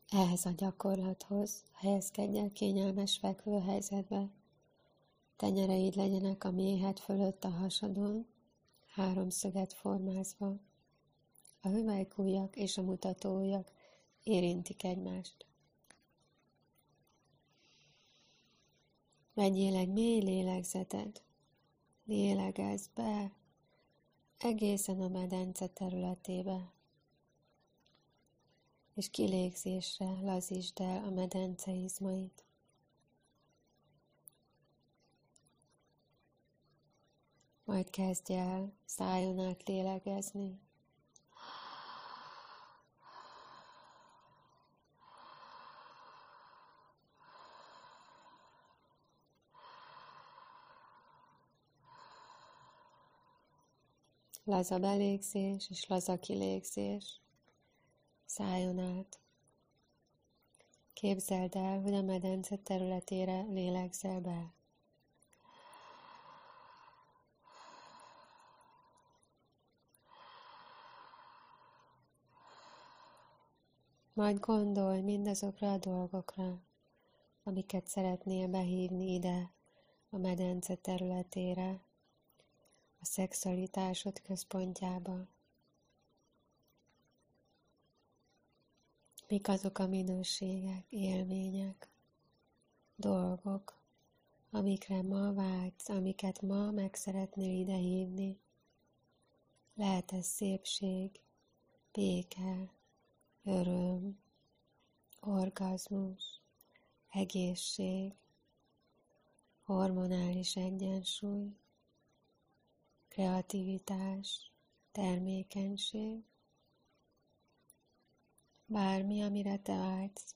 Ehhez a gyakorlathoz helyezkedj el kényelmes fekvőhelyzetbe. Tenyereid legyenek a méhed fölött a hasadon, háromszöget formázva. A hüvelykujjak és a mutatóujjak érintik egymást. Vegyél egy mély lélegzetet. Lélegezz be egészen a medence területébe, és kilégzésre lazítsd el a medence izmait. Majd kezdj el szájon át lélegezni. Laza belégzés és laza kilégzés. Szájon át. Képzeld el, hogy a medence területére lélegzel be. Majd gondolj mindazokra a dolgokra, amiket szeretnél behívni ide, a medence területére, a szexualitásod központjába. Mik azok a minőségek, élmények, dolgok, amikre ma vágysz, amiket ma meg szeretnél ide hívni. Lehet ez szépség, béke, öröm, orgazmus, egészség, hormonális egyensúly, kreativitás, termékenység, bármi, amire te vágysz.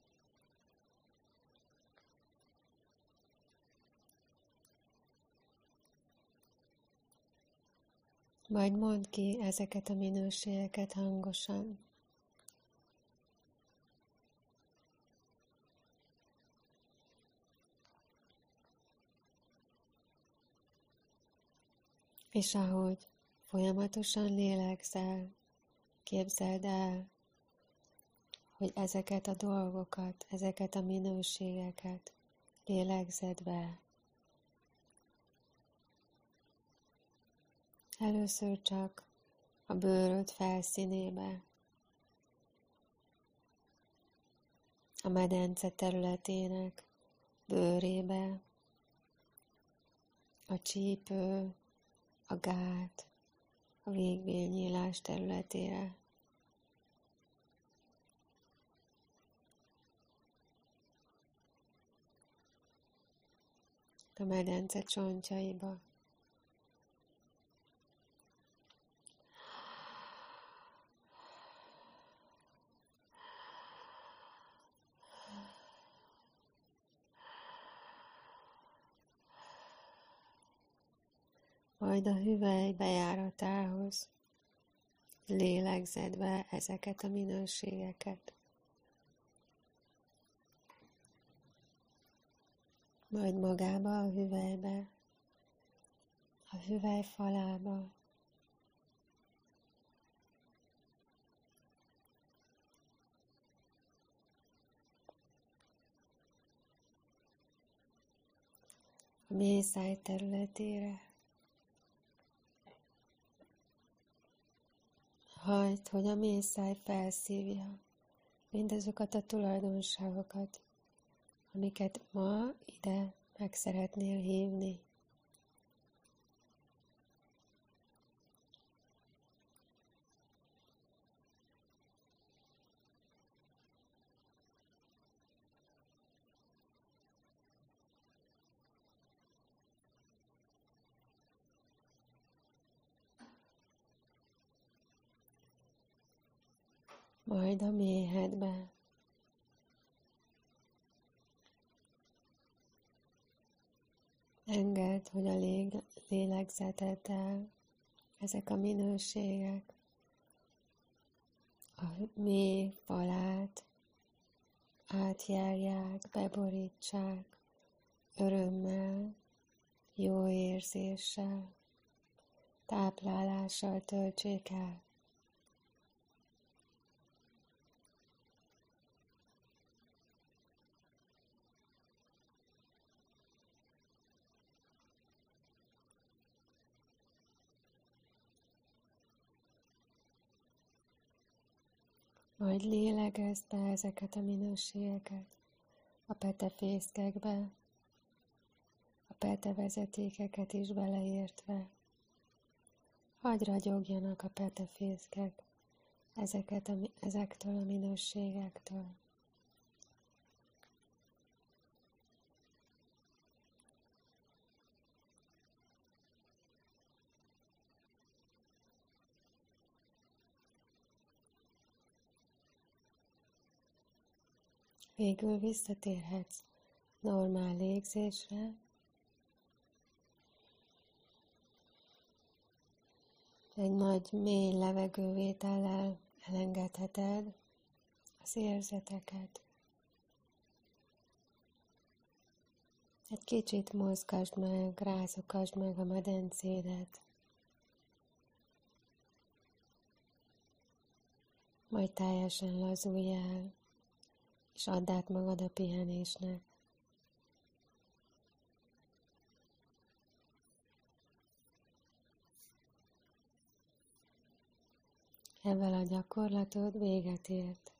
Majd mondd ki ezeket a minőségeket hangosan. És ahogy folyamatosan lélegzel, képzeld el, hogy ezeket a dolgokat, ezeket a minőségeket lélegzed be. Először csak a bőröd felszínébe, a medence területének bőrébe, a csípő, a gát, a végbélnyílás területére. A medence csontjaiba. Majd a hüvely bejáratához lélegzed be ezeket a minőségeket. Majd magába a hüvelybe, a hüvely falába. A méhszáj területére. Hagyd, hogy a méhszáj felszívja mindazokat a tulajdonságokat, amiket ma ide meg szeretnél hívni. Majd a méhedbe. Engedd, hogy a lélegzeteddel ezek a minőségek a méh falát átjárják, beborítsák örömmel, jó érzéssel, táplálással töltsék el. Majd lélegezd be ezeket a minőségeket a petefészkekbe, a petevezetékeket is beleértve. Hadd ragyogjanak a petefészkek ezektől a minőségektől. Végül visszatérhetsz normál légzésre. Egy nagy, mély levegővétellel elengedheted az érzeteket. Egy kicsit mozgasd meg, rázokasd meg a medencédet. Majd teljesen lazulj el, és add át magad a pihenésnek. Ezzel a gyakorlatod véget ért.